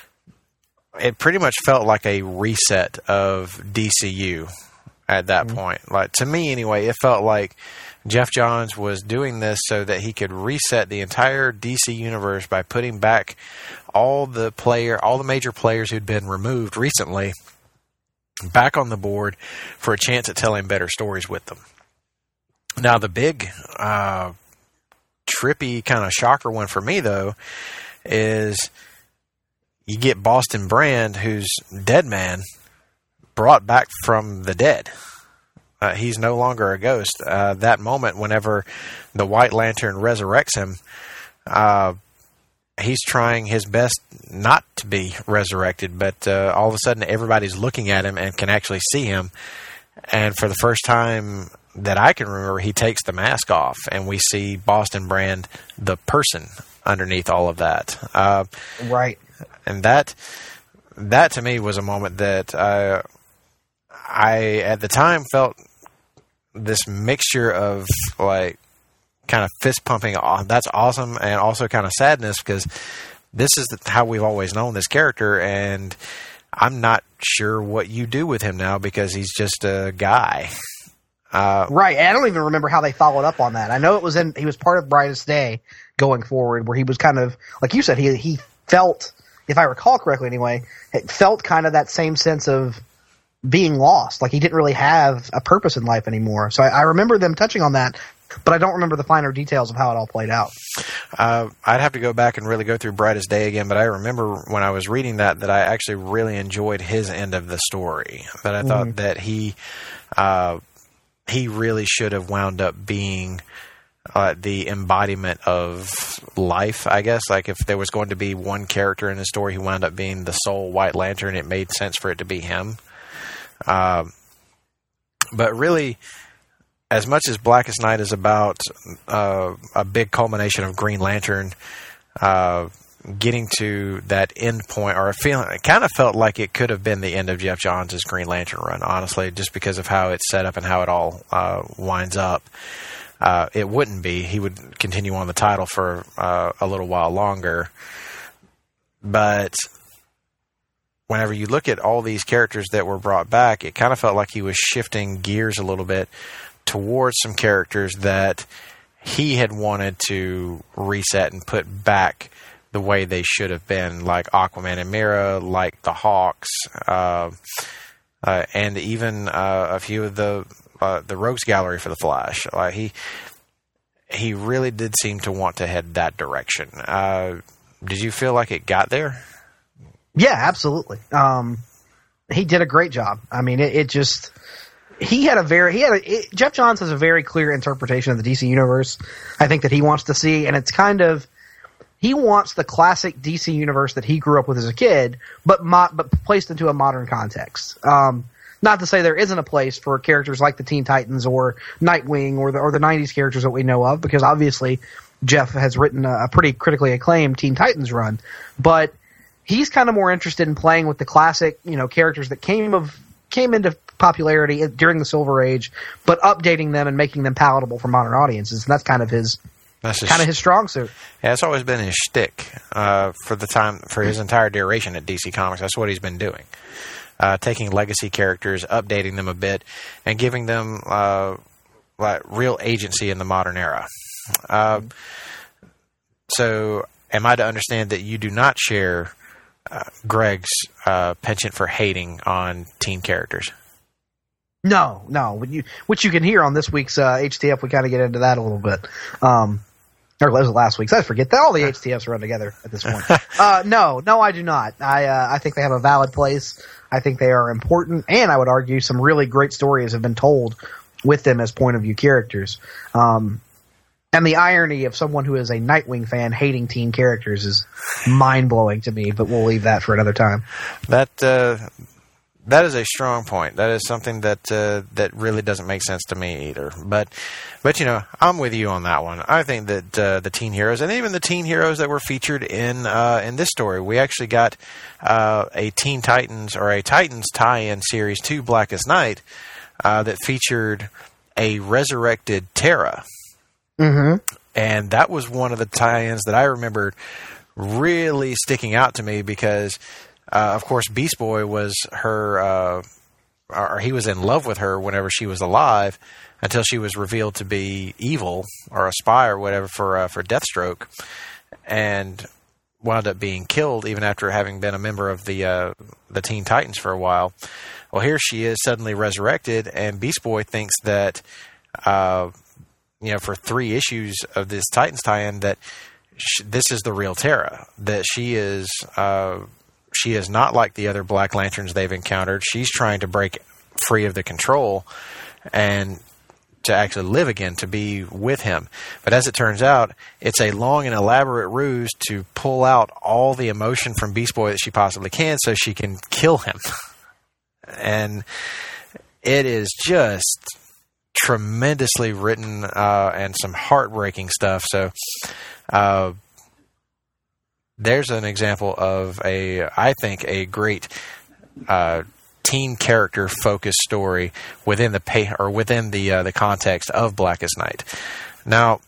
It pretty much felt like a reset of D C U at that mm-hmm. point. Like to me, anyway, it felt like Jeff Johns was doing this so that he could reset the entire D C universe by putting back all the player, all the major players who'd been removed recently back on the board for a chance at telling better stories with them. Now, the big, uh, trippy kind of shocker one for me, though, is you get Boston Brand, who's Dead Man, brought back from the dead. Uh, he's no longer a ghost. Uh, that moment, whenever the White Lantern resurrects him, uh, he's trying his best not to be resurrected, but uh, all of a sudden everybody's looking at him and can actually see him. And for the first time that I can remember, he takes the mask off, and we see Boston Brand, the person, underneath all of that. Uh, right. And that, that to me was a moment that uh, I, at the time, felt this mixture of like kind of fist pumping. Oh, that's awesome, and also kind of sadness, because this is how we've always known this character, and I'm not sure what you do with him now because he's just a guy. Uh, right. I don't even remember how they followed up on that. I know it was in, he was part of Brightest Day going forward, where he was kind of, like you said, he, he felt, if I recall correctly anyway, it felt kind of that same sense of being lost. Like he didn't really have a purpose in life anymore. So I, I remember them touching on that, but I don't remember the finer details of how it all played out. Uh, I'd have to go back and really go through Brightest Day again, but I remember when I was reading that, that I actually really enjoyed his end of the story. That I thought mm-hmm. that he, uh, he really should have wound up being uh, the embodiment of life, I guess. Like if there was going to be one character in the story who wound up being the sole White Lantern, it made sense for it to be him. Um, but really, as much as Blackest Night is about uh, a big culmination of Green Lantern uh, getting to that end point, or a feeling, it kind of felt like it could have been the end of Jeff Johns' Green Lantern run, honestly, just because of how it's set up and how it all uh, winds up. Uh, it wouldn't be. He would continue on the title for uh, a little while longer. But whenever you look at all these characters that were brought back, it kind of felt like he was shifting gears a little bit towards some characters that he had wanted to reset and put back the way they should have been, like Aquaman and Mera, like the Hawks, uh, uh, and even uh, a few of the uh, the Rogues Gallery for the Flash. Uh, he he really did seem to want to head that direction. Uh, did you feel like it got there? Yeah, absolutely. Um, he did a great job. I mean, it, it just he had a very he had a, it, Jeff Johns has a very clear interpretation of the D C universe. I think that he wants to see, and it's kind of. He wants the classic D C universe that he grew up with as a kid, but mo- but placed into a modern context. Um, not to say there isn't a place for characters like the Teen Titans or Nightwing or the or the nineties characters that we know of, because obviously Jeff has written a, a pretty critically acclaimed Teen Titans run. But he's kind of more interested in playing with the classic, you know, characters that came of came into popularity during the Silver Age, but updating them and making them palatable for modern audiences. And that's kind of his. That's kind of his strong suit. Yeah, it's always been his shtick uh, for the time for his entire duration at D C Comics. That's what he's been doing, uh, taking legacy characters, updating them a bit, and giving them uh, like real agency in the modern era. Uh, so, am I to understand that you do not share uh, Greg's uh, penchant for hating on teen characters? No, no. When you, which you can hear on this week's uh, H T F, we kind of get into that a little bit. Um, or was it last week's? I forget. All the H T Fs run together at this point. uh, no, no, I do not. I uh, I think they have a valid place. I think they are important, and I would argue some really great stories have been told with them as point of view characters. Um, and the irony of someone who is a Nightwing fan hating teen characters is mind blowing to me. But we'll leave that for another time. That. Uh That is a strong point. That is something that uh, that really doesn't make sense to me either. But, but you know, I'm with you on that one. I think that uh, the teen heroes, and even the teen heroes that were featured in uh, in this story, we actually got uh, a Teen Titans or a Titans tie-in series to Blackest Night uh, that featured a resurrected Terra, Mm-hmm. and that was one of the tie-ins that I remembered really sticking out to me because. Uh, of course, Beast Boy was her, uh, or he was in love with her whenever she was alive, until she was revealed to be evil or a spy or whatever for uh, for Deathstroke, and wound up being killed even after having been a member of the uh, the Teen Titans for a while. Well, here she is suddenly resurrected, and Beast Boy thinks that, uh, you know, for three issues of this Titans tie-in, that sh- this is the real Terra, that she is. Uh, She is not like the other Black Lanterns they've encountered. She's trying to break free of the control and to actually live again, to be with him. But as it turns out, it's a long and elaborate ruse to pull out all the emotion from Beast Boy that she possibly can so she can kill him. And it is just tremendously written uh, and some heartbreaking stuff. So, uh, there's an example of a, I think, a great uh, teen character focused story within the pay, or within the uh, the context of Blackest Night. Now,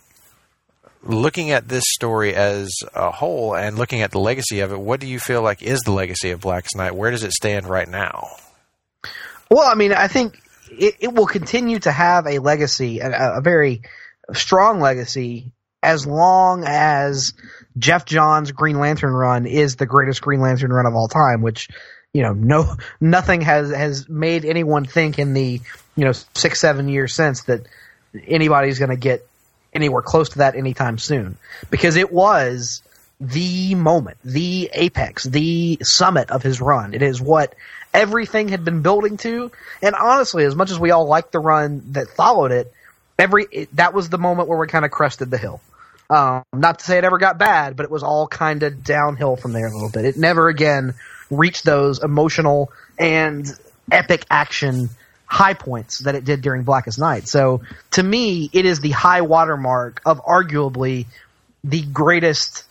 looking at this story as a whole and looking at the legacy of it, what do you feel like is the legacy of Blackest Night? Where does it stand right now? Well, I mean, I think it, it will continue to have a legacy, a, a very strong legacy, as long as Jeff Johns' Green Lantern run is the greatest Green Lantern run of all time, which, you know, no, nothing has, has made anyone think in the, you know, six, seven years since that anybody's going to get anywhere close to that anytime soon. Because it was the moment, the apex, the summit of his run. It is what everything had been building to. And honestly, as much as we all liked the run that followed it, every it, that was the moment where we kind of crested the hill. Um, not to say it ever got bad, but it was all kind of downhill from there a little bit. It never again reached those emotional and epic action high points that it did during Blackest Night. So to me, it is the high watermark of arguably the greatest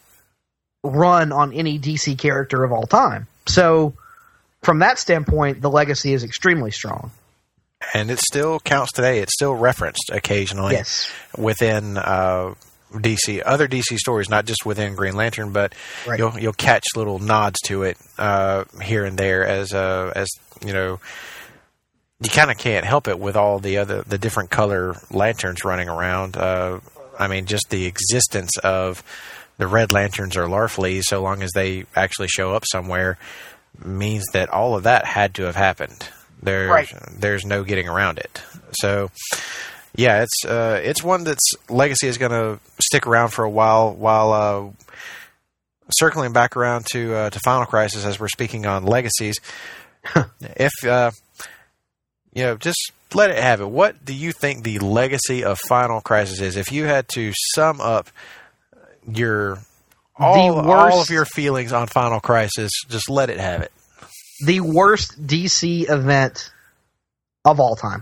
run on any D C character of all time. So from that standpoint, the legacy is extremely strong. And it still counts today. It's still referenced occasionally yes. within uh, D C, other D C stories, not just within Green Lantern, but right. you'll you'll catch little nods to it uh, here and there as uh, as you know. You kind of can't help it with all the other the different color lanterns running around. Uh, I mean, just the existence of the Red Lanterns or Larfleeze, so long as they actually show up somewhere, means that all of that had to have happened. There's right. there's no getting around it. So, yeah, it's uh, it's one that's legacy is going to stick around for a while. While uh, circling back around to uh, to Final Crisis, as we're speaking on legacies, if uh, you know, just let it have it. What do you think the legacy of Final Crisis is? If you had to sum up your all, the worst, all of your feelings on Final Crisis, just let it have it. The worst D C event of all time.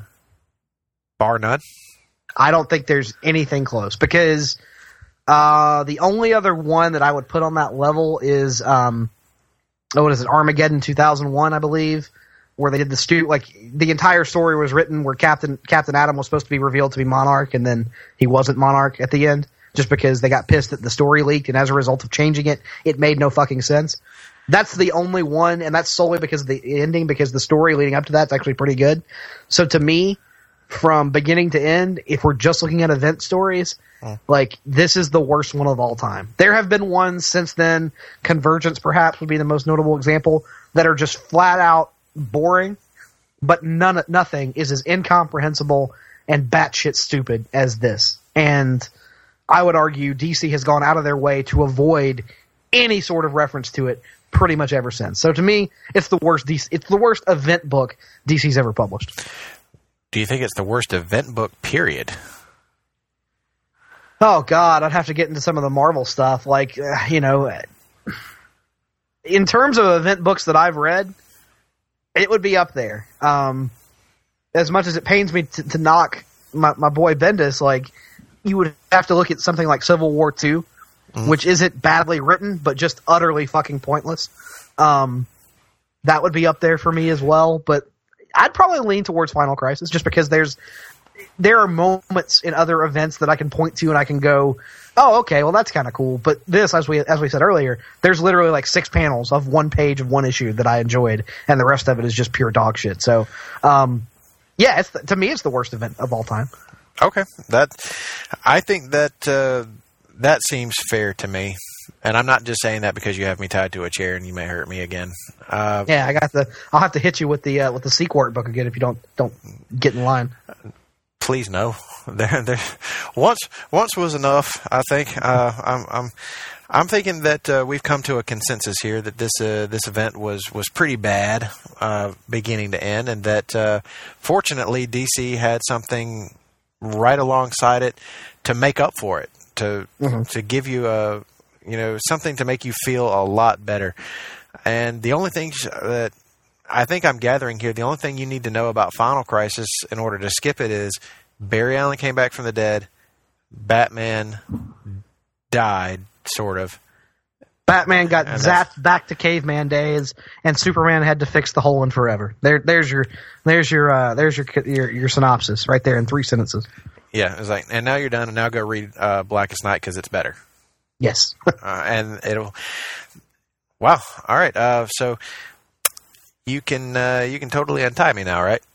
Bar none? I don't think there's anything close, because uh, the only other one that I would put on that level is, um, oh, what is it, Armageddon two thousand one, I believe, where they did the stu- like the entire story was written where Captain Captain Atom was supposed to be revealed to be Monarch, and then he wasn't Monarch at the end, just because they got pissed that the story leaked, and as a result of changing it, it made no fucking sense. That's the only one, and that's solely because of the ending, because the story leading up to that's actually pretty good. So to me, from beginning to end, if we're just looking at event stories, mm. like, this is the worst one of all time. There have been ones since then, Convergence perhaps would be the most notable example, that are just flat out boring, but none, nothing is as incomprehensible and batshit stupid as this. And I would argue D C has gone out of their way to avoid any sort of reference to it pretty much ever since. So to me, it's the worst D C, it's the worst event book D C's ever published. Do you think it's the worst event book, period? Oh, God, I'd have to get into some of the Marvel stuff. Like, uh, you know, in terms of event books that I've read, it would be up there. Um, as much as it pains me to, to knock my, my boy Bendis, like, you would have to look at something like Civil War two, mm. which isn't badly written, but just utterly fucking pointless. Um, that would be up there for me as well, but I'd probably lean towards Final Crisis just because there's there are moments in other events that I can point to and I can go, oh, okay, well that's kind of cool. But this, as we as we said earlier, there's literally like six panels of one page of one issue that I enjoyed, and the rest of it is just pure dog shit. So, um, yeah, it's the, to me, it's the worst event of all time. Okay, that I think that uh, that seems fair to me. And I'm not just saying that because you have me tied to a chair and you may hurt me again. Uh, yeah, I got the. I'll have to hit you with the uh, with the Sequart book again if you don't don't get in line. Please no. There, there. Once, once was enough. I think. Uh, I'm, I'm, I'm thinking that uh, we've come to a consensus here that this uh, this event was was pretty bad, uh, beginning to end, and that uh, fortunately D C had something right alongside it to make up for it, to mm-hmm. to give you a. You know, something to make you feel a lot better. And the only thing that I think I'm gathering here, the only thing you need to know about Final Crisis in order to skip it is Barry Allen came back from the dead, Batman died, sort of. Batman got and zapped back to caveman days, and Superman had to fix the hole in forever. There, there's your, there's your, uh, there's your, your, your synopsis right there in three sentences. Yeah, it's like, and now you're done, and now go read uh, Blackest Night because it's better. Yes. uh, and it'll. Wow. All right. Uh, so you can uh, you can totally untie me now, right?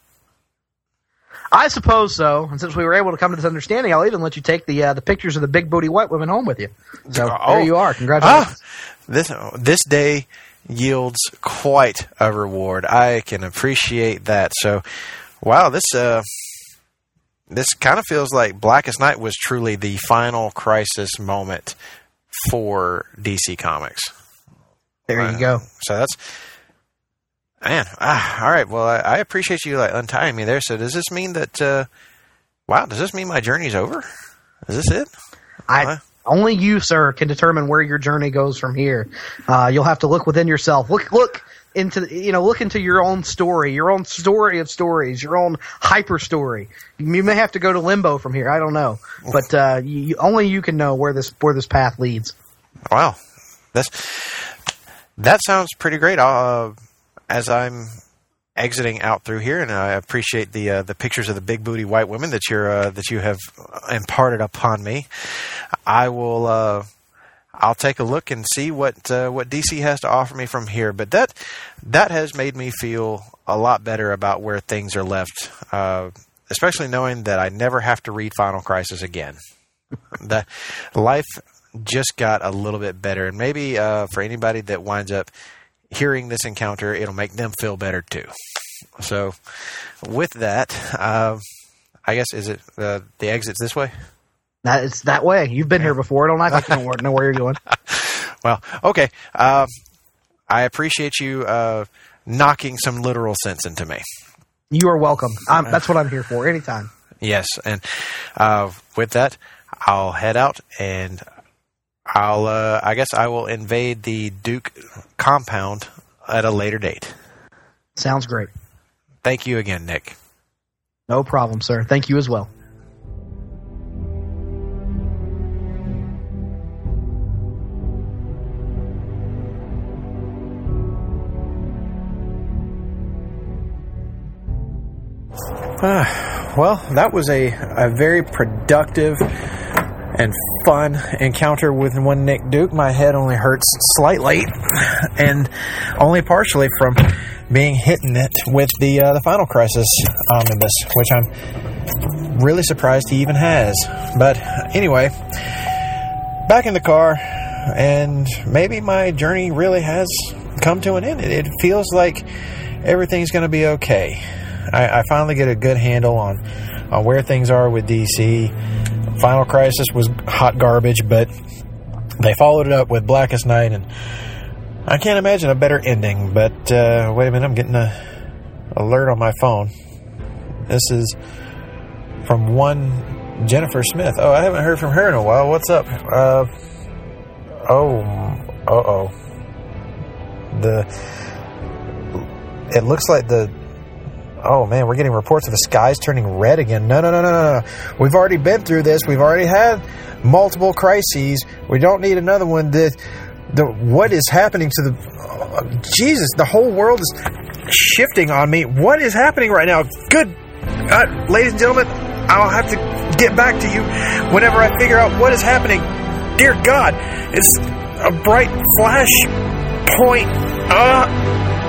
I suppose so. And since we were able to come to this understanding, I'll even let you take the uh, the pictures of the big booty white women home with you. So oh, there you are. Congratulations. Ah, this this day yields quite a reward. I can appreciate that. So, wow. This uh. This kind of feels like Blackest Night was truly the Final Crisis moment for D C Comics. There uh, you go. So that's, man. Ah, all right. Well, I, I appreciate you like untying me there. So does this mean that? Uh, wow. Does this mean my journey's over? Is this it? I uh, only you, sir, can determine where your journey goes from here. Uh, you'll have to look within yourself. Look, look into you know, look into your own story, your own story of stories, your own hyper story. You may have to go to limbo from here. I don't know, but uh, you, only you can know where this where this path leads. Wow, that's that sounds pretty great. Uh, as I'm exiting out through here, and I appreciate the uh, the pictures of the big booty white women that you're uh, that you have imparted upon me. I will. Uh, I'll take a look and see what uh, what D C has to offer me from here. But that that has made me feel a lot better about where things are left, uh, especially knowing that I never have to read Final Crisis again. That life just got a little bit better, and maybe uh, for anybody that winds up hearing this encounter, it'll make them feel better too. So, with that, uh, I guess is it uh, the exit's this way? That, it's that way. You've been here before. Don't act like you don't know where you're going. Well, okay. Um, I appreciate you uh, knocking some literal sense into me. You are welcome. I'm, that's what I'm here for. Anytime. Yes, and uh, with that, I'll head out, and I'll. Uh, I guess I will invade the Duke compound at a later date. Sounds great. Thank you again, Nick. No problem, sir. Thank you as well. Uh, well, that was a, a very productive and fun encounter with one Nick Duke. My head only hurts slightly, and only partially from being hit in it with the uh, the Final Crisis omnibus, which I'm really surprised he even has. But anyway, back in the car, and maybe my journey really has come to an end. It, it feels like everything's going to be okay. I, I finally get a good handle on, on where things are with D C. Final Crisis was hot garbage, but they followed it up with Blackest Night, and I can't imagine a better ending. But uh, wait a minute, I'm getting a alert on my phone. This is from one Jennifer Smith. Oh, I haven't heard from her in a while. What's up? Uh, oh, uh-oh. The it looks like the... Oh, man, we're getting reports of the skies turning red again. No, no, no, no, no, no. We've already been through this. We've already had multiple crises. We don't need another one. The, the, what is happening to the... Oh, Jesus, the whole world is shifting on me. What is happening right now? Good... Uh, ladies and gentlemen, I'll have to get back to you whenever I figure out what is happening. Dear God, it's a bright flash point. Uh...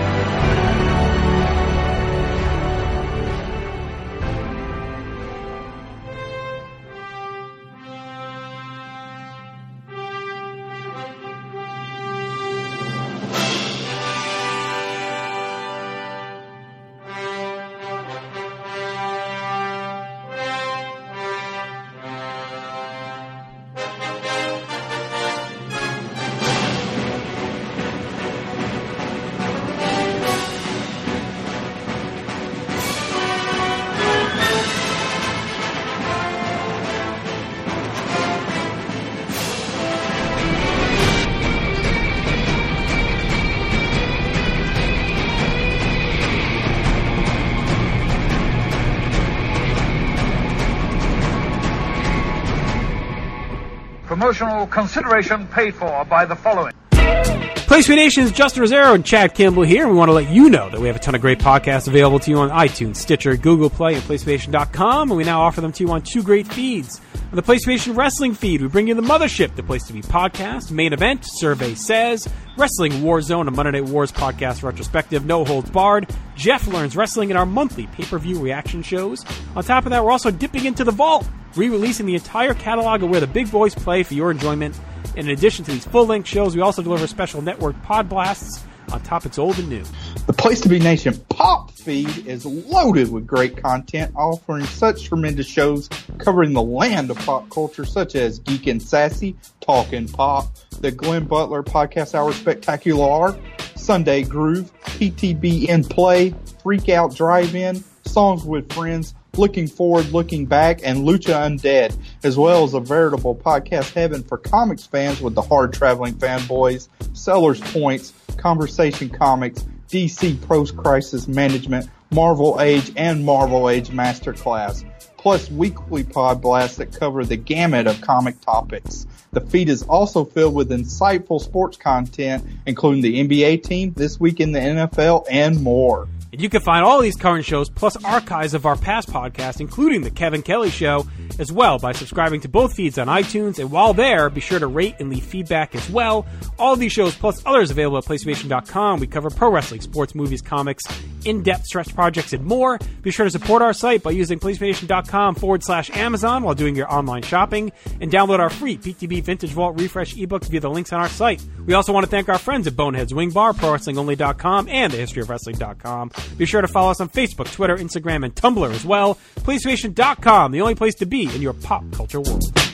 Promotional consideration paid for by the following. PlayStation Nation's Justin Rosero and Chad Kimball here, and we want to let you know that we have a ton of great podcasts available to you on iTunes, Stitcher, Google Play, and PlayStation dot com, and we now offer them to you on two great feeds. On the PlayStation Wrestling feed, we bring you the Mothership, the Place to Be podcast, Main Event, Survey Says, Wrestling Warzone, a Monday Night Wars podcast retrospective, No Holds Barred, Jeff Learns Wrestling, and our monthly pay-per-view reaction shows. On top of that, we're also dipping into the vault, re-releasing the entire catalog of where the big boys play for your enjoyment. In addition to these full-length shows, we also deliver special network pod blasts on topics old and new. The Place to Be Nation Pop feed is loaded with great content, offering such tremendous shows covering the land of pop culture, such as Geek and Sassy, Talkin' Pop, the Glenn Butler Podcast Hour Spectacular, Sunday Groove, P T B in Play, Freak Out Drive-In, Songs with Friends, Looking Forward, Looking Back, and Lucha Undead, as well as a veritable podcast heaven for comics fans with the hard-traveling fanboys, Sellers Points, Conversation Comics, D C Post-Crisis Management, Marvel Age, and Marvel Age Masterclass, plus weekly pod blasts that cover the gamut of comic topics. The feed is also filled with insightful sports content, including the N B A team, This Week in the N F L, and more. And you can find all these current shows, plus archives of our past podcasts, including The Kevin Kelly Show, as well by subscribing to both feeds on iTunes. And while there, be sure to rate and leave feedback as well. All of these shows, plus others available at PlayStation dot com. We cover pro wrestling, sports, movies, comics, in-depth stretch projects, and more. Be sure to support our site by using PlayStation dot com forward slash Amazon while doing your online shopping. And download our free P T B Vintage Vault Refresh ebooks via the links on our site. We also want to thank our friends at Boneheads Wing Bar, Pro Wrestling Only dot com, and The History of Wrestling dot com. Be sure to follow us on Facebook, Twitter, Instagram, and Tumblr as well. PlayStation dot com, the only place to be in your pop culture world.